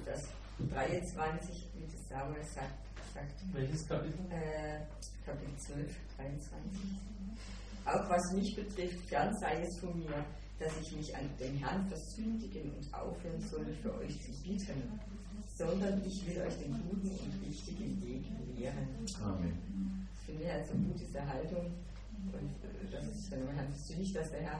das 23, wie das Samuel sagt. Welches Kapitel? Kapitel 12, 23. Auch was mich betrifft, fern sei es von mir, dass ich mich an den Herrn versündigen und aufhören soll, für euch zu bitten, sondern ich will euch den guten und richtigen Weg lehren. Amen. Ich finde halt so gut diese Haltung und dass es dann Herrn versündigt, dass der Herr,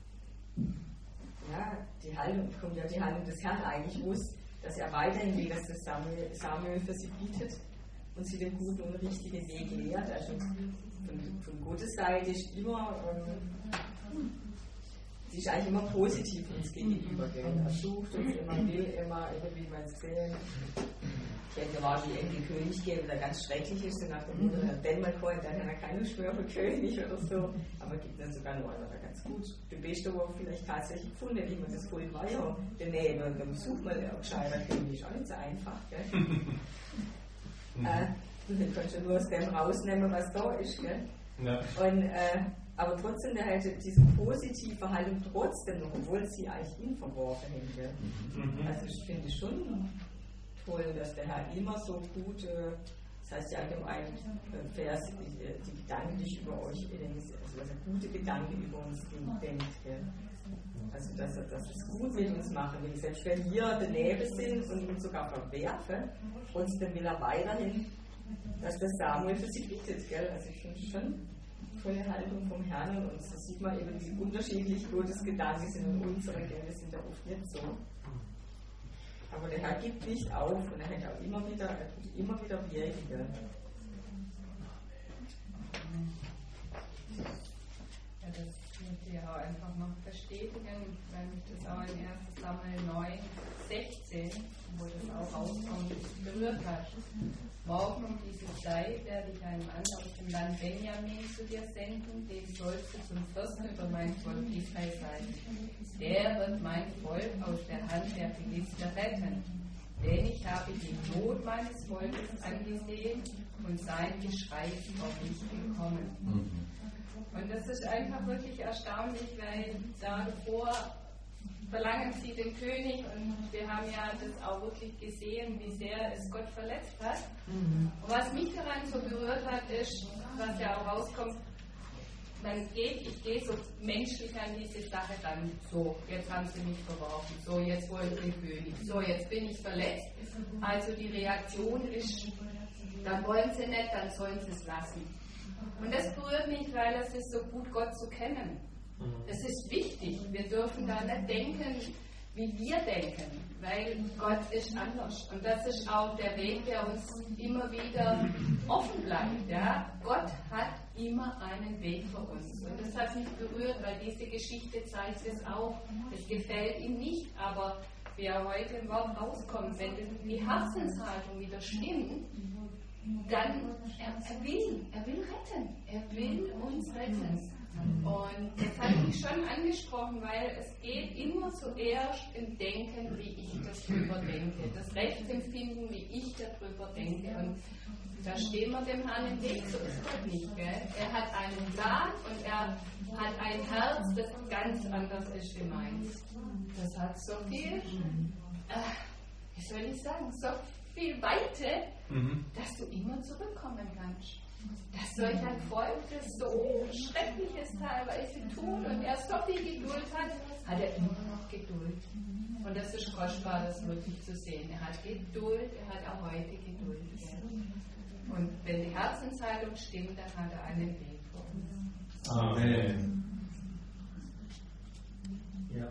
ja, die Haltung des Herrn eigentlich muss, dass er weiterhin will, dass das Samuel für sie bietet und sie den guten und richtigen Weg lehrt. Also von Gottes Seite ist immer, sie ist eigentlich immer positiv uns gegenüber. Er sucht uns immer, will immer, wie man es gesehen. Ich denke, da war die Enkelkönig gegeben, der ganz schrecklich ist, und nach dem Motto, wenn man kommt, dann hat er keine Lust mehr für König oder so. Aber es gibt dann sogar noch einer, der ganz gut. Der Beste, wo vielleicht tatsächlich gefunden, wie man das Volk weiter daneben, dann sucht man einen gescheiter König, ist auch nicht so einfach. Du kannst ja nur aus dem rausnehmen, was da ist. Gell? Ja. Und, aber trotzdem, der hätte diese positive Haltung trotzdem noch, obwohl sie eigentlich ihn verworfen hätte. Also ich finde schon toll, dass der Herr immer so gut, das heißt ja in einem Vers, die Gedanken, die ich über euch denke, also dass er gute Gedanken über uns denkt. Gell? Also dass es gut mit uns machen will, selbst wenn wir daneben sind und ihn sogar verwerfen, trotzdem will er weiterhin, dass der Samuel für sie bietet. Gell? Also ich finde schon tolle Haltung vom Herrn, und so sieht man eben, wie unterschiedlich Gottes Gedanken sind und unsere, gell? Wir sind ja oft nicht so. Aber der Herr gibt nicht auf und er hat auch immer wieder wirken. Gell? Ja, das möchte ich auch einfach noch bestätigen, weil mich das auch in 1. Samuel 9, 16, wo das auch rauskommt, berührt hat. Morgen um diese Zeit werde ich einen Mann aus dem Land Benjamin zu dir senden, den sollst du zum Fürsten über mein Volk Israel sein. Der wird mein Volk aus der Hand der Philister retten. Denn ich habe die Not meines Volkes angesehen und sein Geschrei ist auf mich gekommen. Und das ist einfach wirklich erstaunlich, weil davor verlangen sie den König, und wir haben ja das auch wirklich gesehen, wie sehr es Gott verletzt hat. Und was mich daran so berührt hat, ist, was ja auch rauskommt, ich gehe so menschlich an diese Sache ran. So, jetzt haben sie mich verworfen. So, jetzt wollen sie den König. So, jetzt bin ich verletzt. Also die Reaktion ist, dann wollen sie nicht, dann sollen sie es lassen. Und das berührt mich, weil es ist so gut, Gott zu kennen. Es ist wichtig. Wir dürfen da nicht denken, wie wir denken, weil Gott ist anders. Und das ist auch der Weg, der uns immer wieder offen bleibt. Ja? Gott hat immer einen Weg für uns. Und das hat mich berührt, weil diese Geschichte zeigt es auch. Es gefällt ihm nicht, aber wie er heute im Wort rauskommt, wenn die Herzenshaltung wieder stimmt, dann er will retten. Er will uns retten. Und das hat mich schon angesprochen, weil es geht immer zuerst im Denken, wie ich das drüber denke. Das Rechtsempfinden, wie ich darüber denke. Und da stehen wir dem Herrn im Weg, so ist Gott nicht. Gell? Er hat einen Plan und er hat ein Herz, das ganz anders ist wie meins. Das hat so viel, wie soll ich sagen, so viel Weite, dass du immer zurückkommen kannst. Dass solch ein Volk, das so Schreckliches teilweise tut und er so viel Geduld hat, hat er immer noch Geduld. Und das ist kostbar, das wirklich zu sehen. Er hat Geduld, er hat auch heute Geduld. Und wenn die Herzenshaltung stimmt, dann hat er einen Weg vor uns. Amen. Ja.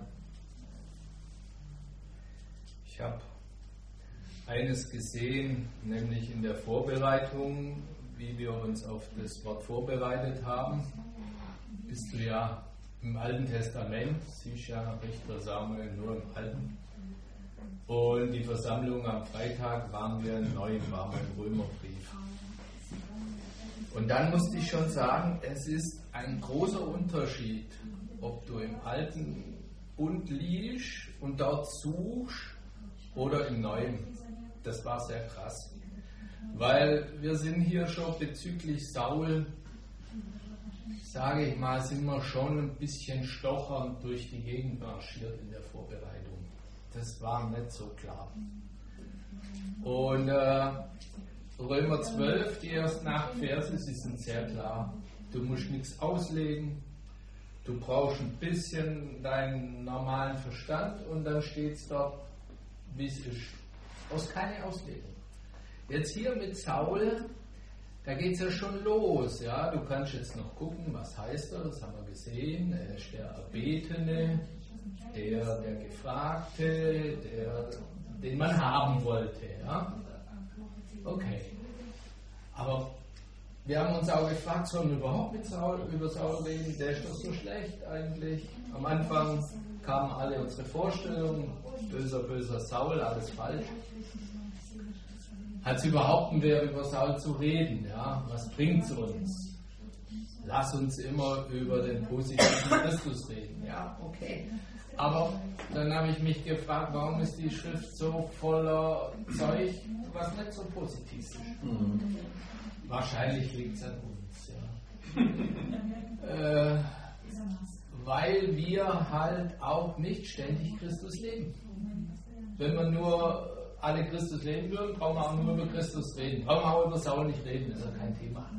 Ich habe eines gesehen, nämlich in der Vorbereitung, wie wir uns auf das Wort vorbereitet haben, bist du ja im Alten Testament, siehst ja Richter Samuel nur im Alten. Und die Versammlung am Freitag waren wir im Neuen, waren wir im Römerbrief. Und dann musste ich schon sagen, es ist ein großer Unterschied, ob du im Alten Bund liest und dort suchst oder im Neuen. Das war sehr krass. Weil wir sind hier schon bezüglich Saul, sage ich mal, sind wir schon ein bisschen stochernd durch die Gegend marschiert in der Vorbereitung. Das war nicht so klar. Und Römer 12, die ersten 8 Verse, sie sind sehr klar. Du musst nichts auslegen, du brauchst ein bisschen deinen normalen Verstand und dann steht es dort, wie es ist. Aus keine Auslegung. Jetzt hier mit Saul, da geht es ja schon los. Ja? Du kannst jetzt noch gucken, was heißt er, das haben wir gesehen. Er ist der Erbetene, der Gefragte, den man haben wollte. Ja? Okay. Aber wir haben uns auch gefragt, sollen wir überhaupt über Saul reden? Der ist doch so schlecht eigentlich. Am Anfang kamen alle unsere Vorstellungen, böser Saul, alles falsch. Hat es überhaupt einen Wert, über Saul zu reden? Ja? Was bringt es uns? Lass uns immer über den positiven Christus reden. Ja, okay. Aber dann habe ich mich gefragt, warum ist die Schrift so voller Zeug, was nicht so positiv ist? Wahrscheinlich liegt es an uns. Ja. Weil wir halt auch nicht ständig Christus leben. Wenn wir nur alle Christus leben würden, brauchen wir auch nur über Christus reden. Brauchen wir auch über Saul nicht reden, ist ja kein Thema.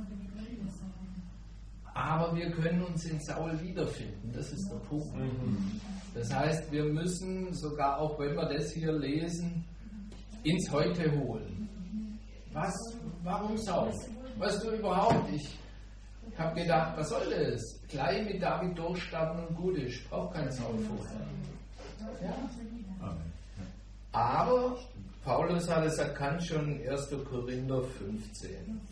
Aber wir können uns in Saul wiederfinden, das ist der Punkt. Das heißt, wir müssen sogar, auch wenn wir das hier lesen, ins Heute holen. Warum Saul? Weißt du überhaupt? Ich habe gedacht, was soll das? Gleich mit David durchstarten und gut ist. Ich brauche keinen Saul vorher. Ja? Aber Paulus hat es erkannt schon in 1. Korinther 15.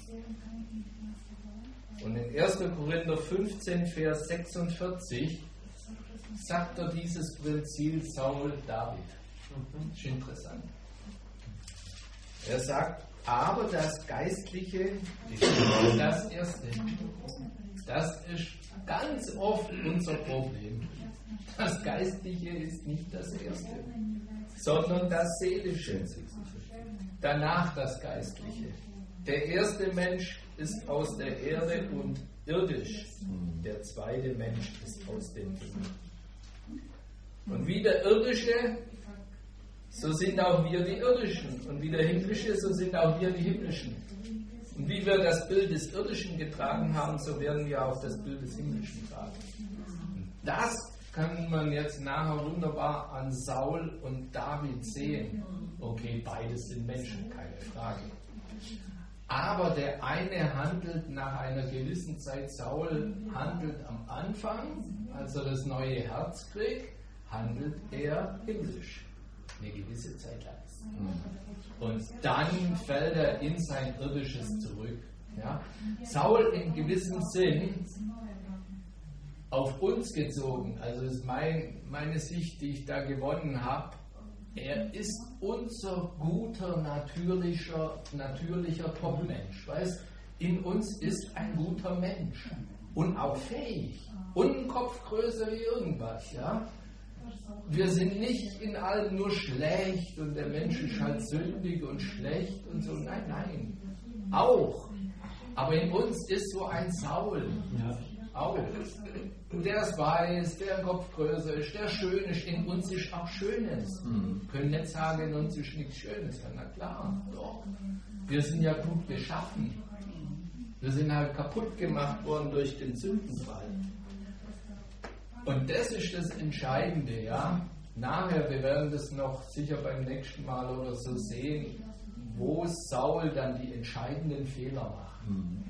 Und in 1. Korinther 15, Vers 46 sagt er dieses Prinzip Saul David. Das ist interessant. Er sagt, aber das Geistliche ist das Erste. Das ist ganz oft unser Problem. Das Geistliche ist nicht das Erste, sondern das Seelische. Danach das Geistliche. Der erste Mensch ist aus der Erde und irdisch. Der zweite Mensch ist aus dem Himmel. Und wie der Irdische, so sind auch wir die Irdischen. Und wie der Himmlische, so sind auch wir die Himmlischen. Und wie wir das Bild des Irdischen getragen haben, so werden wir auch das Bild des Himmlischen tragen. Das kann man jetzt nachher wunderbar an Saul und David sehen. Okay, beides sind Menschen, keine Frage. Aber der eine handelt nach einer gewissen Zeit, Saul handelt am Anfang, als er das neue Herz kriegt, handelt er himmlisch. Eine gewisse Zeit lang. Und dann fällt er in sein Irdisches zurück. Ja? Saul in gewissem Sinn auf uns gezogen, also ist meine Sicht, die ich da gewonnen habe, er ist unser guter, natürlicher Top-Mensch. Weißt? In uns ist ein guter Mensch und auch fähig und ein Kopf größer wie irgendwas. Ja? Wir sind nicht in allem nur schlecht und der Mensch ist halt sündig und schlecht und so. Nein. Auch. Aber in uns ist so ein Saul. Ja. Auch. Der ist weiß, der ein Kopf größer ist, der schön ist. In uns ist auch Schönes. Können nicht sagen, in uns ist nichts Schönes. Ja, na klar, doch. Wir sind ja gut geschaffen. Wir sind halt kaputt gemacht worden durch den Sündenfall. Und das ist das Entscheidende, ja. Nachher, wir werden das noch sicher beim nächsten Mal oder so sehen, wo Saul dann die entscheidenden Fehler macht.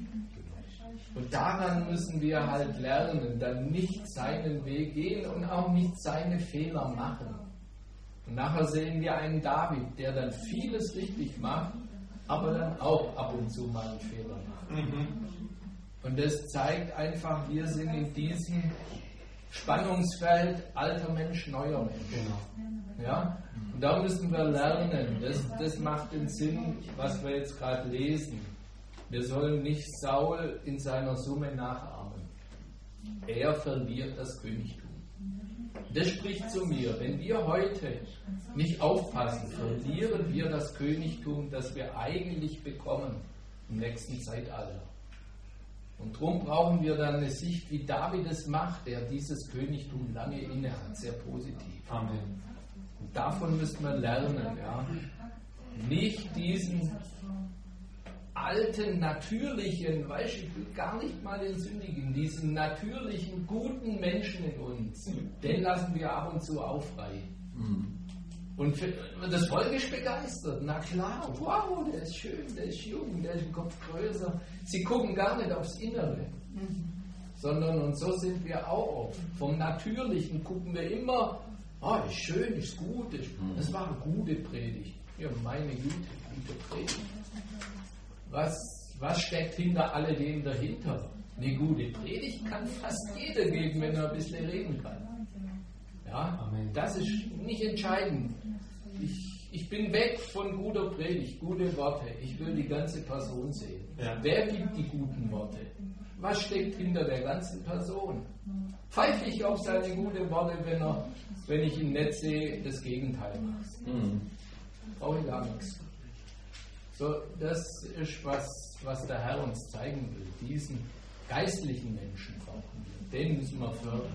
Und daran müssen wir halt lernen, dann nicht seinen Weg gehen und auch nicht seine Fehler machen. Und nachher sehen wir einen David, der dann vieles richtig macht, aber dann auch ab und zu mal einen Fehler macht. Und das zeigt einfach, wir sind in diesem Spannungsfeld alter Mensch, neuer Mensch. Ja? Und da müssen wir lernen. Das macht den Sinn, was wir jetzt gerade lesen. Wir sollen nicht Saul in seiner Summe nachahmen. Er verliert das Königtum. Das spricht zu mir. Wenn wir heute nicht aufpassen, verlieren wir das Königtum, das wir eigentlich bekommen im nächsten Zeitalter. Und darum brauchen wir dann eine Sicht, wie David es macht, der dieses Königtum lange inne hat, sehr positiv. Amen. Und davon müssen wir lernen. Ja. nicht diesen alten, natürlichen, weißt du, ich will gar nicht mal den Sündigen, diesen natürlichen, guten Menschen in uns, den lassen wir ab und zu aufreihen. Und das Volk ist begeistert. Na klar, wow, der ist schön, der ist jung, der ist im Kopf größer. Sie gucken gar nicht aufs Innere, sondern, und so sind wir auch oft. Vom Natürlichen gucken wir immer, ist schön, ist gut, das war eine gute Predigt. Ja, meine Güte, gute Predigt. Was steckt hinter alledem dahinter? Eine gute Predigt kann fast jeder geben, wenn er ein bisschen reden kann. Ja, das ist nicht entscheidend. Ich bin weg von guter Predigt, gute Worte. Ich will die ganze Person sehen. Ja. Wer gibt die guten Worte? Was steckt hinter der ganzen Person? Pfeife ich auf seine guten Worte, wenn ich ihn nicht sehe, das Gegenteil mache? Brauche ich gar nichts. So, das ist, was der Herr uns zeigen will. Diesen geistlichen Menschen brauchen wir. Den müssen wir fördern.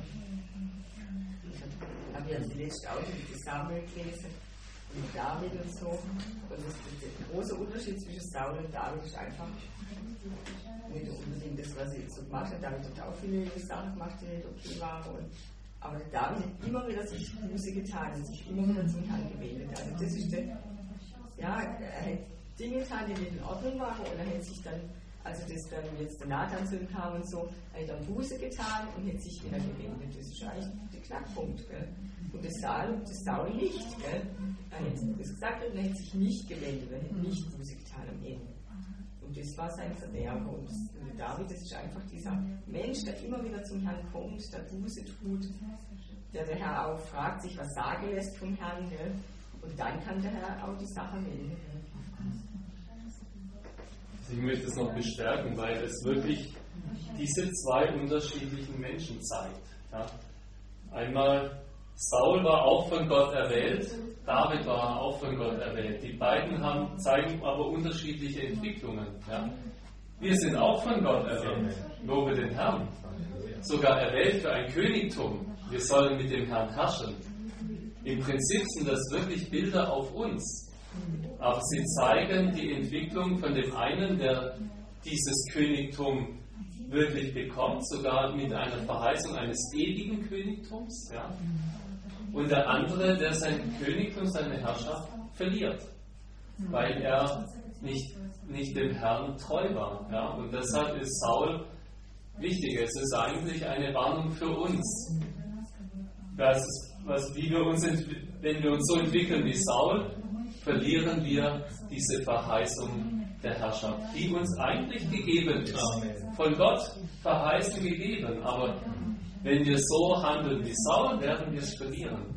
Ich habe ja zuletzt auch die Samuel gelesen und David und so. Und der große Unterschied zwischen Saul und David ist einfach nicht unbedingt das, was er so gemacht hat. David hat auch viele Sachen gemacht, die nicht okay waren. Aber der David hat immer wieder sich Buße getan und sich immer wieder zum Herrn gewendet. Also das ist er hat Dinge getan, die nicht in Ordnung waren, und er hat sich dann, also das dann jetzt der Nathan zu ihm kam und so, er hat dann Buße getan und hat sich wieder gewendet. Das ist eigentlich der Knackpunkt. Gell? Und das Saul nicht. Gell? Er hat das gesagt und er hat sich nicht gewendet, er hat nicht Buße getan am Ende. Und das war sein Verderber. Und David, das ist einfach dieser Mensch, der immer wieder zum Herrn kommt, der Buße tut, der Herr auch fragt, sich was sagen lässt vom Herrn. Gell? Und dann kann der Herr auch die Sache wenden. Ich möchte es noch bestärken, weil es wirklich diese zwei unterschiedlichen Menschen zeigt. Ja? Einmal, Saul war auch von Gott erwählt, David war auch von Gott erwählt. Die beiden zeigen aber unterschiedliche Entwicklungen. Ja? Wir sind auch von Gott erwählt, lobe den Herrn. Sogar erwählt für ein Königtum. Wir sollen mit dem Herrn herrschen. Im Prinzip sind das wirklich Bilder auf uns. Aber sie zeigen die Entwicklung von dem einen, der dieses Königtum wirklich bekommt, sogar mit einer Verheißung eines ewigen Königtums. Ja? Und der andere, der sein Königtum, seine Herrschaft verliert, weil er nicht dem Herrn treu war. Ja? Und deshalb ist Saul wichtig. Es ist eigentlich eine Warnung für uns. Wenn wir uns so entwickeln wie Saul, verlieren wir diese Verheißung der Herrschaft, die uns eigentlich gegeben ist. Von Gott verheißen gegeben. Aber wenn wir so handeln wie Saul, werden wir es verlieren.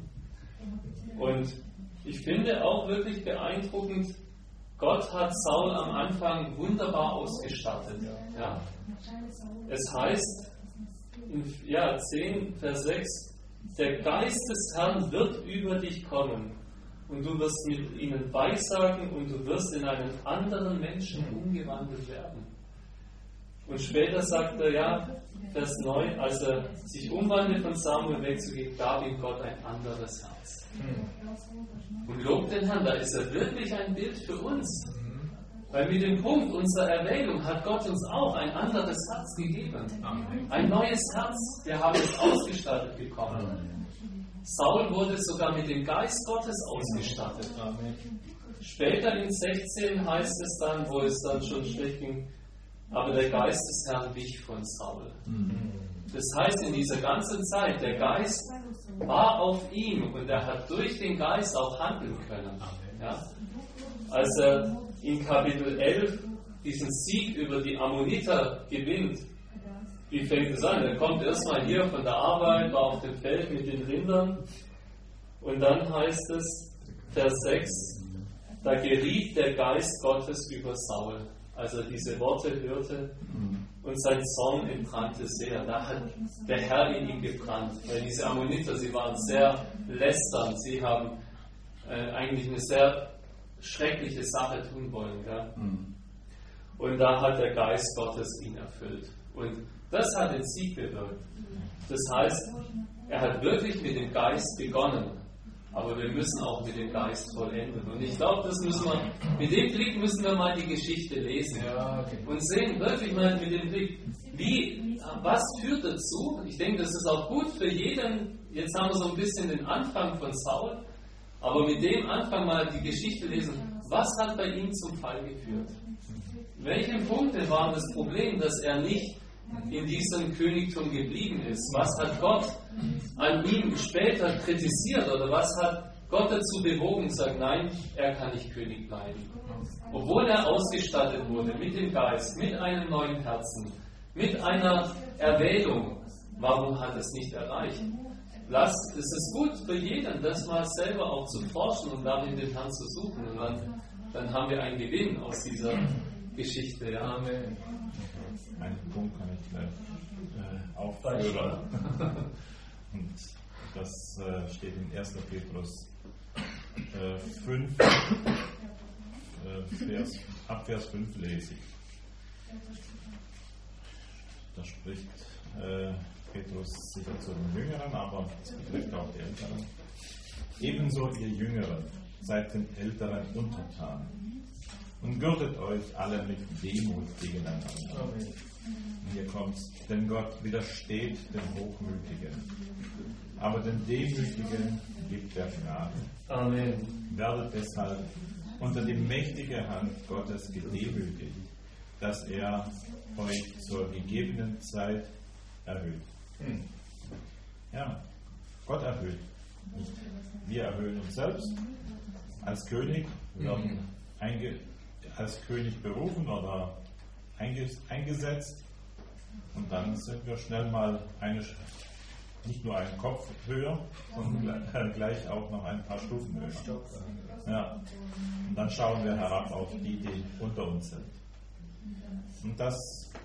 Und ich finde auch wirklich beeindruckend, Gott hat Saul am Anfang wunderbar ausgestattet. Ja. Es heißt in 10, Vers 6, der Geist des Herrn wird über dich kommen. Und du wirst mit ihnen weissagen und du wirst in einen anderen Menschen umgewandelt werden. Und später sagt er, Vers 9, als er sich umwandelt von Samuel wegzugehen, gab ihm Gott ein anderes Herz. Und lobt den Herrn, da ist er wirklich ein Bild für uns. Weil mit dem Punkt unserer Erwählung hat Gott uns auch ein anderes Herz gegeben. Ein neues Herz. Wir haben es ausgestattet bekommen. Saul wurde sogar mit dem Geist Gottes ausgestattet. Später in 16 heißt es dann, wo es dann schon schlecht ging, aber der Geist des Herrn wich von Saul. Das heißt, in dieser ganzen Zeit, der Geist war auf ihm und er hat durch den Geist auch handeln können. Ja? Als er in Kapitel 11 diesen Sieg über die Ammoniter gewinnt, wie fängt es an? Er kommt erstmal hier von der Arbeit, war auf dem Feld mit den Rindern und dann heißt es, Vers 6, da geriet der Geist Gottes über Saul, als er diese Worte hörte und sein Zorn entbrannte sehr. Da hat der Herr in ihm gebrannt, weil diese Ammoniter, sie waren sehr lästernd, sie haben eigentlich eine sehr schreckliche Sache tun wollen. Gell? Und da hat der Geist Gottes ihn erfüllt. Und das hat den Sieg bewirkt. Das heißt, er hat wirklich mit dem Geist begonnen. aber wir müssen auch mit dem Geist vollenden. Und ich glaube, mit dem Blick müssen wir mal die Geschichte lesen und sehen wirklich mal mit dem Blick, was führt dazu? Ich denke, das ist auch gut für jeden. Jetzt haben wir so ein bisschen den Anfang von Saul, aber mit dem Anfang mal die Geschichte lesen. Was hat bei ihm zum Fall geführt? Welche Punkte waren das Problem, dass er nicht in diesem Königtum geblieben ist? Was hat Gott an ihm später kritisiert oder was hat Gott dazu bewogen und sagt, nein, er kann nicht König bleiben? Obwohl er ausgestattet wurde mit dem Geist, mit einem neuen Herzen, mit einer Erwählung, warum hat er es nicht erreicht? Es ist gut für jeden, das mal selber auch zu forschen und darin den Herrn zu suchen. Und dann haben wir einen Gewinn aus dieser Geschichte. Ja. Amen. Einen Punkt kann ich gleich aufführen. Und das steht in 1. Petrus 5, ab Vers 5 lese ich. Da spricht Petrus sicher zu den Jüngeren, aber es betrifft auch die Älteren. Ebenso ihr Jüngeren, seid den Älteren untertan und gürtet euch alle mit Demut gegeneinander. Und hier kommt's, denn Gott widersteht den Hochmütigen, aber den Demütigen gibt er Gnade. Amen. Werdet deshalb unter die mächtige Hand Gottes gedemütigt, dass er euch zur gegebenen Zeit erhöht. Ja, Gott erhöht. Nicht wir erhöhen uns selbst. Als König werden als König berufen oder eingesetzt und dann sind wir schnell mal nicht nur einen Kopf höher, sondern gleich auch noch ein paar Stufen höher. Ja. Und dann schauen wir herab auf die unter uns sind. Und da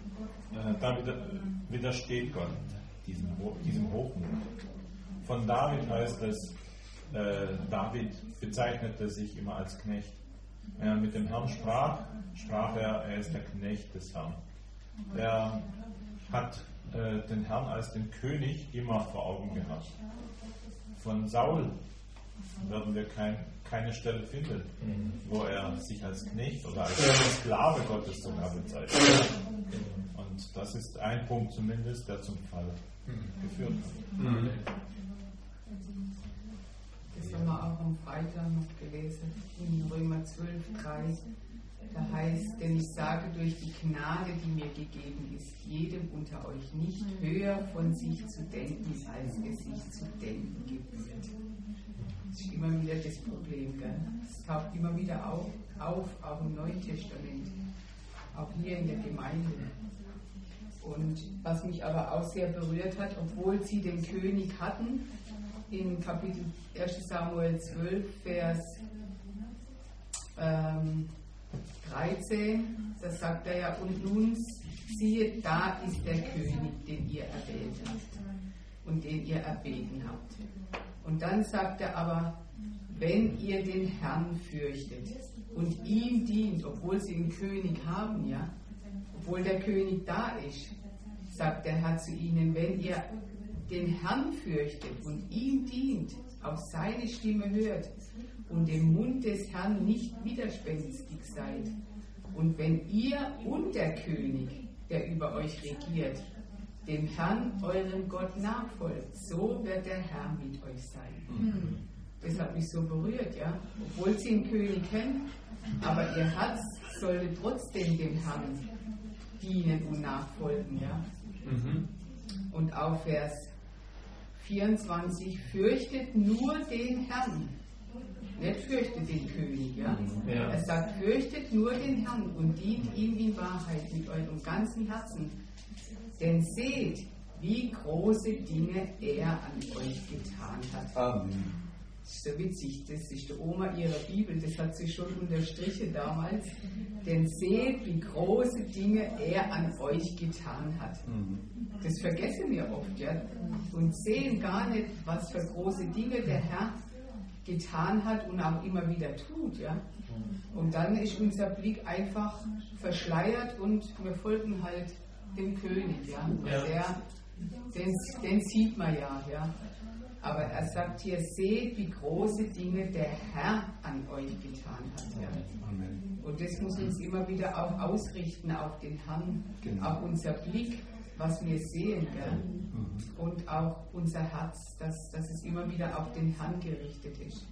widersteht Gott diesem Hochmut. Von David heißt es, David bezeichnete sich immer als Knecht. Wenn er mit dem Herrn sprach er ist der Knecht des Herrn. Er hat den Herrn als den König immer vor Augen gehabt. Von Saul werden wir keine Stelle finden, wo er sich als Knecht oder als Sklave Gottes sogar bezeichnet. Und das ist ein Punkt zumindest, der zum Fall geführt hat. Das haben wir auch am Freitag noch gelesen, in Römer 12,3. Da heißt, denn ich sage durch die Gnade, die mir gegeben ist, jedem unter euch nicht höher von sich zu denken, als es sich zu denken gibt. Das ist immer wieder das Problem, gell? Es taucht immer wieder auf, auch im Neuen Testament, auch hier in der Gemeinde. Und was mich aber auch sehr berührt hat, obwohl sie den König hatten, in Kapitel 1. Samuel 12, Vers 13, da sagt er ja, und nun siehe, da ist der König, den ihr erwählt habt und den ihr erbeten habt. Und dann sagt er aber, wenn ihr den Herrn fürchtet und ihm dient, obwohl sie einen König haben, ja, obwohl der König da ist, sagt der Herr zu ihnen, wenn ihr den Herrn fürchtet und ihm dient, auf seine Stimme hört und dem Mund des Herrn nicht widerspenstig seid, und wenn ihr und der König, der über euch regiert, dem Herrn, eurem Gott, nachfolgt, so wird der Herr mit euch sein. Das hat mich so berührt, ja. Obwohl sie einen König kennen, aber ihr Herz sollte trotzdem dem Herrn dienen und nachfolgen, ja. Und auf Vers 24, fürchtet nur den Herrn. Nicht fürchtet den König, ja. Er sagt, fürchtet nur den Herrn und dient ihm in Wahrheit mit eurem ganzen Herzen. Denn seht, wie große Dinge er an euch getan hat. Amen. Das ist so witzig, das ist der Oma ihrer Bibel, das hat sie schon unterstrichen damals. Denn seht, wie große Dinge er an euch getan hat. Das vergessen wir oft, ja. Und sehen gar nicht, was für große Dinge der Herr getan hat und auch immer wieder tut, ja. Und dann ist unser Blick einfach verschleiert und wir folgen halt dem König, ja. Den sieht man ja, ja. Aber er sagt hier, seht, wie große Dinge der Herr an euch getan hat. Ja. Amen. Und das muss uns immer wieder auch ausrichten auf den Herrn, Genau. auf unser Blick, was wir sehen. Ja. Und auch unser Herz, dass es immer wieder auf den Herrn gerichtet ist.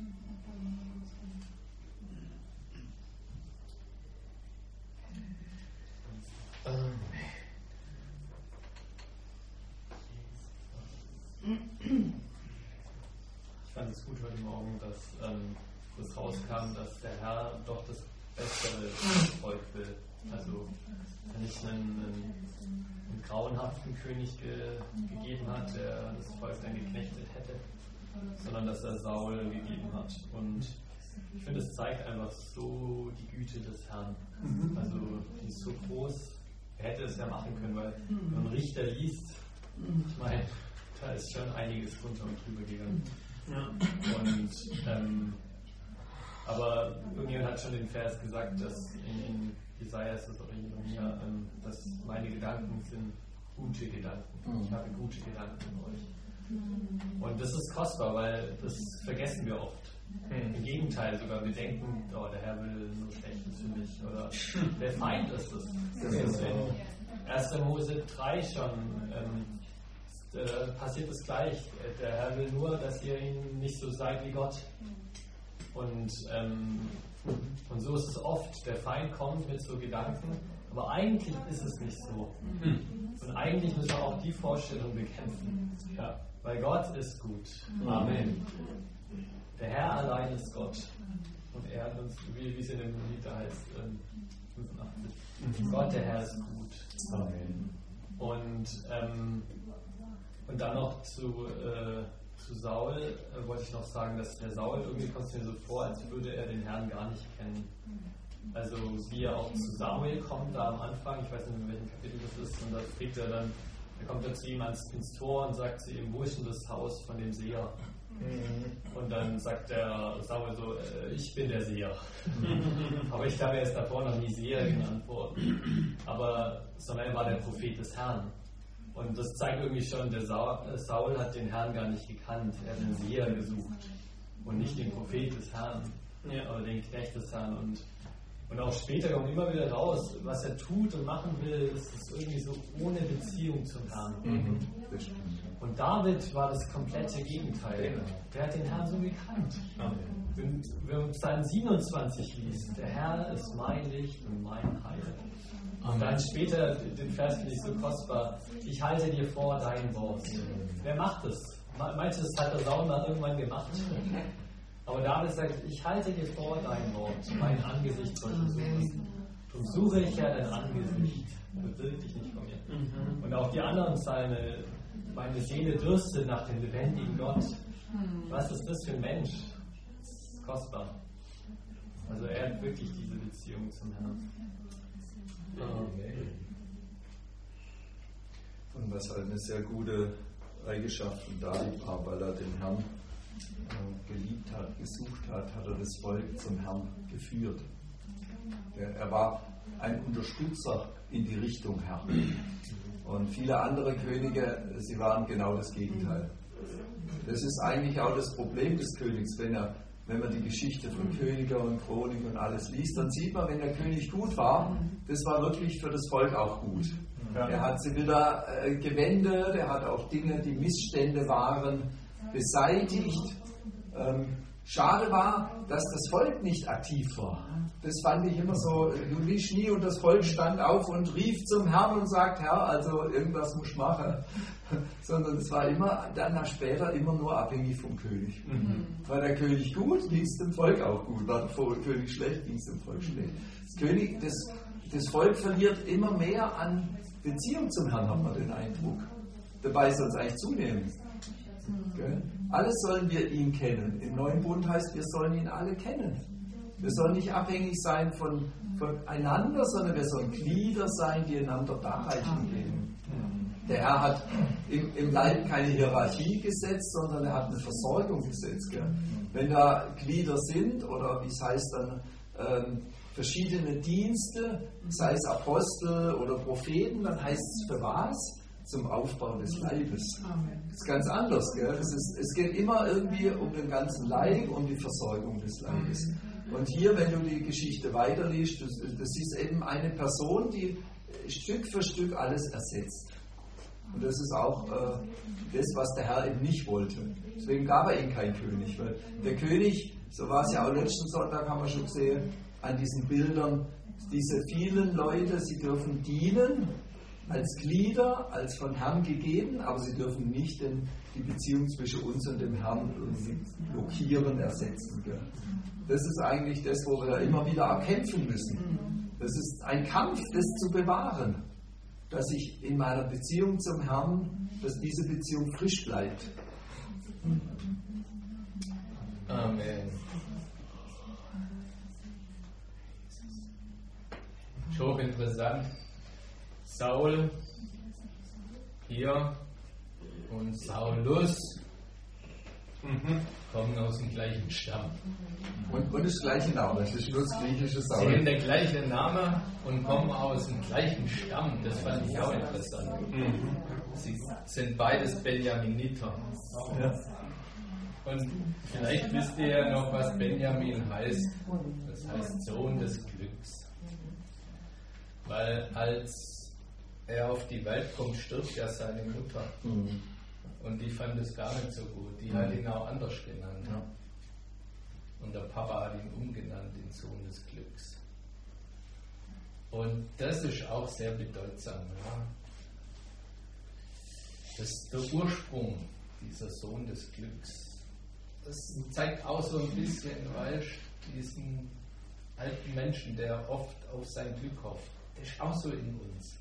Ich fand es gut heute Morgen, dass das rauskam, dass der Herr doch das bessere Volk will. Also nicht einen grauenhaften König gegeben hat, der das Volk dann geknechtet hätte, sondern dass er Saul gegeben hat. Und ich finde, es zeigt einfach so die Güte des Herrn. Also die ist so groß, er hätte es ja machen können, weil wenn man Richter liest, ich meine, da ist schon einiges runter und drüber gegangen. Ja. Und aber irgendjemand hat schon den Vers gesagt, dass in Jesaja ist das auch in mir, dass meine Gedanken sind gute Gedanken. Ich habe gute Gedanken in euch. Und das ist kostbar, weil das vergessen wir oft. Im Gegenteil sogar, wir denken, oh, der Herr will nur Schlechtes für mich. Oder der Feind ist es. Das ist in 1. Mose 3 schon. Passiert es gleich. Der Herr will nur, dass ihr ihn nicht so seid wie Gott. Und so ist es oft. Der Feind kommt mit so Gedanken, aber eigentlich ist es nicht so. Und eigentlich müssen wir auch die Vorstellung bekämpfen. Ja, weil Gott ist gut. Amen. Der Herr allein ist Gott. Und er hat uns, wie es in dem Lied da heißt, 85. Gott, der Herr ist gut. Amen. Und dann noch zu Saul wollte ich noch sagen, dass der Saul, irgendwie kommt es mir so vor, als würde er den Herrn gar nicht kennen. Also wie er auch zu Samuel kommt, da am Anfang, ich weiß nicht, in welchem Kapitel das ist, und da fragt er dann, da kommt er zu ihm ins Tor und sagt zu ihm, wo ist denn das Haus von dem Seher? Und dann sagt der Samuel so, ich bin der Seher. Aber ich glaube, er ist davor noch nie Seher genannt worden. Sondern er war der Prophet des Herrn. Und das zeigt irgendwie schon, der Saul hat den Herrn gar nicht gekannt. Er hat den Seher gesucht und nicht den Prophet des Herrn, aber den Knecht des Herrn. Und auch später kommt immer wieder raus, was er tut und machen will, ist es irgendwie so ohne Beziehung zum Herrn. Und David war das komplette Gegenteil. Der hat den Herrn so gekannt. Wenn man Psalm 27 liest, der Herr ist mein Licht und mein Heil. Und dann später, den Vers finde ich so kostbar, ich halte dir vor dein Wort. Wer macht das? Meinst du, das hat der Saul mal irgendwann gemacht? Aber David sagt, ich halte dir vor dein Wort, mein Angesicht soll du suchen. Darum suche ich ja dein Angesicht, bewirk dich nicht von mir. Und auch die anderen Psalme, meine Seele dürstet nach dem lebendigen Gott. Was ist das für ein Mensch? Das ist kostbar. Also er hat wirklich diese Beziehung zum Herrn. Und was halt eine sehr gute Eigenschaft von David war, weil er den Herrn geliebt hat, gesucht hat, hat er das Volk zum Herrn geführt. Er war ein Unterstützer in die Richtung Herr. Und viele andere Könige, sie waren genau das Gegenteil. Das ist eigentlich auch das Problem des Königs, wenn man die Geschichte von Königen und Chronik und alles liest, dann sieht man, wenn der König gut war, das war wirklich für das Volk auch gut. Ja. Er hat sie wieder gewendet, er hat auch Dinge, die Missstände waren, beseitigt. Schade war, dass das Volk nicht aktiv war. Das fand ich immer so, du liegst nie und das Volk stand auf und rief zum Herrn und sagt, Herr, also irgendwas muss ich machen. Sondern es war immer, dann nach später immer nur abhängig vom König. War der König gut, ging es dem Volk auch gut. War der König schlecht, ging es dem Volk schlecht. Das Volk verliert immer mehr an Beziehung zum Herrn, hat man den Eindruck. Dabei soll es eigentlich zunehmen. Okay? Alles sollen wir ihn kennen. Im Neuen Bund heißt, wir sollen ihn alle kennen. Wir sollen nicht abhängig sein voneinander, sondern wir sollen Glieder sein, die einander Darreichung geben. Der Herr hat im Leib keine Hierarchie gesetzt, sondern er hat eine Versorgung gesetzt. Gell? Wenn da Glieder sind, oder wie es heißt dann, verschiedene Dienste, sei es Apostel oder Propheten, dann heißt es für was? zum Aufbau des Leibes. Das ist ganz anders. Gell? Es geht immer irgendwie um den ganzen Leib, um die Versorgung des Leibes. Und hier, wenn du die Geschichte weiterliest, das ist eben eine Person, die Stück für Stück alles ersetzt. Und das ist auch das, was der Herr eben nicht wollte. Deswegen gab er ihm keinen König. Weil der König, so war es ja auch letzten Sonntag, haben wir schon gesehen, an diesen Bildern, diese vielen Leute, sie dürfen dienen, als Glieder, als von Herrn gegeben, aber sie dürfen nicht die Beziehung zwischen uns und dem Herrn irgendwie blockieren, ersetzen. Gell? Das ist eigentlich das, wo wir immer wieder erkämpfen müssen. Das ist ein Kampf, das zu bewahren, dass ich in meiner Beziehung zum Herrn, dass diese Beziehung frisch bleibt. Amen. Schon interessant. Saul hier und Saulus kommen aus dem gleichen Stamm. Und das gleiche Name, das ist nur das griechische Saul. Sie haben der gleiche Name und kommen aus dem gleichen Stamm. Das fand ich auch interessant. Sie sind beides Benjaminiter. Ja. Und vielleicht wisst ihr ja noch, was Benjamin heißt. Das heißt Sohn des Glücks. Weil als er auf die Welt kommt, stirbt ja seine Mutter. Und die fand es gar nicht so gut. Die hat ihn auch anders genannt. Ja. Und der Papa hat ihn umgenannt, den Sohn des Glücks. Und das ist auch sehr bedeutsam. Ja? Das ist der Ursprung, dieser Sohn des Glücks. Das zeigt auch so ein bisschen, weißt, diesen alten Menschen, der oft auf sein Glück hofft. Der ist auch so in uns.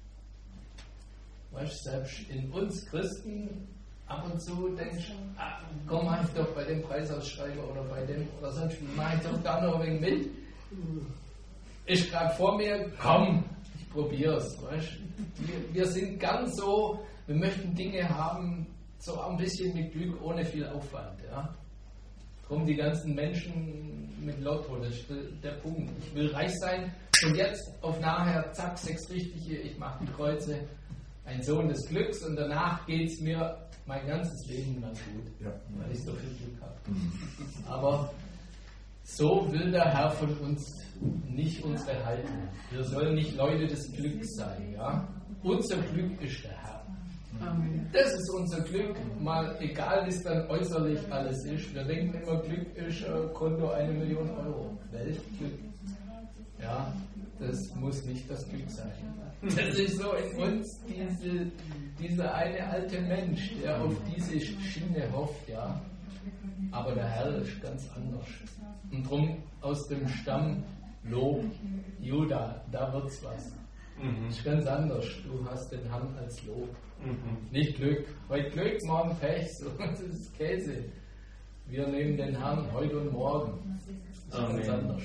Weißt, selbst in uns Christen ab und zu denkst, komm, mach ich doch bei dem Preisausschreiber oder bei dem oder sonst, mach ich doch da noch ein wenig mit. Ist gerade vor mir, komm, ich probier's. Weißt? Wir sind ganz so, wir möchten Dinge haben, so ein bisschen mit Glück, ohne viel Aufwand. Ja? Drum die ganzen Menschen mit Lotto, das ist der Punkt. Ich will reich sein und jetzt auf nachher, zack, 6 Richtige, ich mache die Kreuze. Ein Sohn des Glücks und danach geht es mir mein ganzes Leben lang gut, weil ich so viel Glück habe. Aber so will der Herr von uns nicht unsere Haltung. Wir sollen nicht Leute des Glücks sein. Ja? Unser Glück ist der Herr. Das ist unser Glück, mal egal wie es dann äußerlich alles ist. Wir denken immer, Glück ist Konto 1 Million Euro. Weltglück. Ja, das muss nicht das Glück sein. Das ist so in uns dieser eine alte Mensch, der auf diese Schiene hofft, ja. Aber der Herr ist ganz anders. Und drum aus dem Stamm Lob, Juda, da wird's was. Das ist ganz anders. Du hast den Herrn als Lob. Nicht Glück. Heute Glück, morgen Pech. So, das ist Käse. Wir nehmen den Herrn heute und morgen. Das ist ganz anders.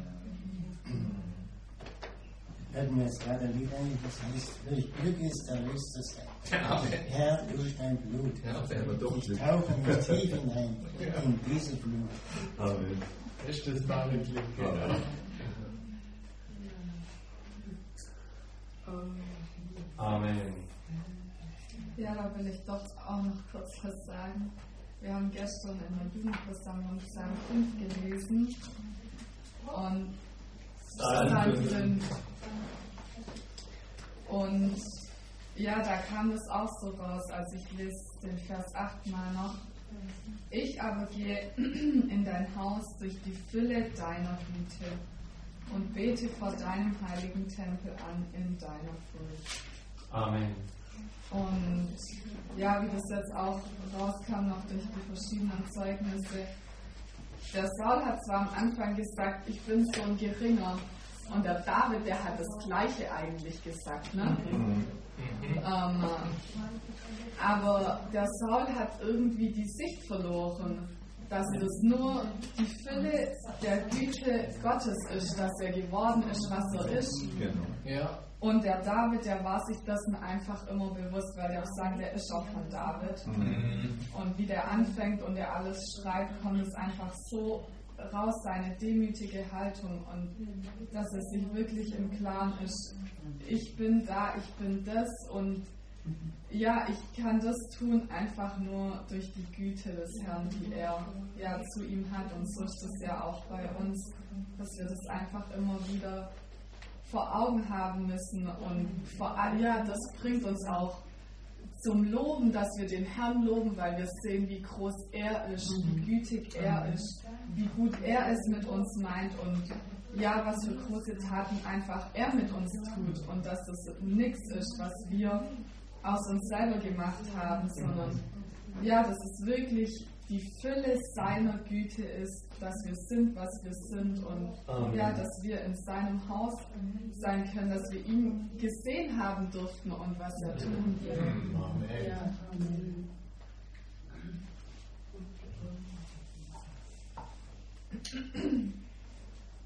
Hört mir jetzt gerade ein Lied ein, das heißt, durch Glück ist erlöst das Herr durch dein Blut. Ich tauche mich tief hinein in diese Blut. Amen. Ist das wahre Glück, genau. Amen. Ja, da will ich doch auch noch kurz was sagen. Wir haben gestern in der Jugendversammlung Psalm 5 gelesen und Psalm 5. Und ja, da kam es auch so raus, als ich lese den Vers 8 mal noch. Ich aber gehe in dein Haus durch die Fülle deiner Güte und bete vor deinem heiligen Tempel an in deiner Furcht. Amen. Und ja, wie das jetzt auch rauskam, noch durch die verschiedenen Zeugnisse, der Saul hat zwar am Anfang gesagt, ich bin so ein Geringer, und der David, der hat das Gleiche eigentlich gesagt, ne? Aber der Saul hat irgendwie die Sicht verloren, dass das nur die Fülle der Güte Gottes ist, dass er geworden ist, was er ist. Genau. Ja. Und der David, der war sich dessen einfach immer bewusst, weil der auch sagt, der ist auch von David. Und wie der anfängt und der alles schreibt, kommt es einfach so raus, seine demütige Haltung und dass er sich wirklich im Klaren ist, ich bin da, ich bin das und ja, ich kann das tun einfach nur durch die Güte des Herrn, die er ja zu ihm hat. Und so ist es ja auch bei uns, dass wir das einfach immer wieder vor Augen haben müssen. Und das bringt uns auch zum Loben, dass wir den Herrn loben, weil wir sehen, wie groß er ist, wie gütig er ist, wie gut er es mit uns meint und ja, was für große Taten einfach er mit uns tut und dass das nichts ist, was wir aus uns selber gemacht haben, sondern ja, dass es wirklich die Fülle seiner Güte ist, dass wir sind, was wir sind und ja, dass wir in seinem Haus sein können, dass wir ihn gesehen haben durften und was er tun will. Amen. Ja. Amen.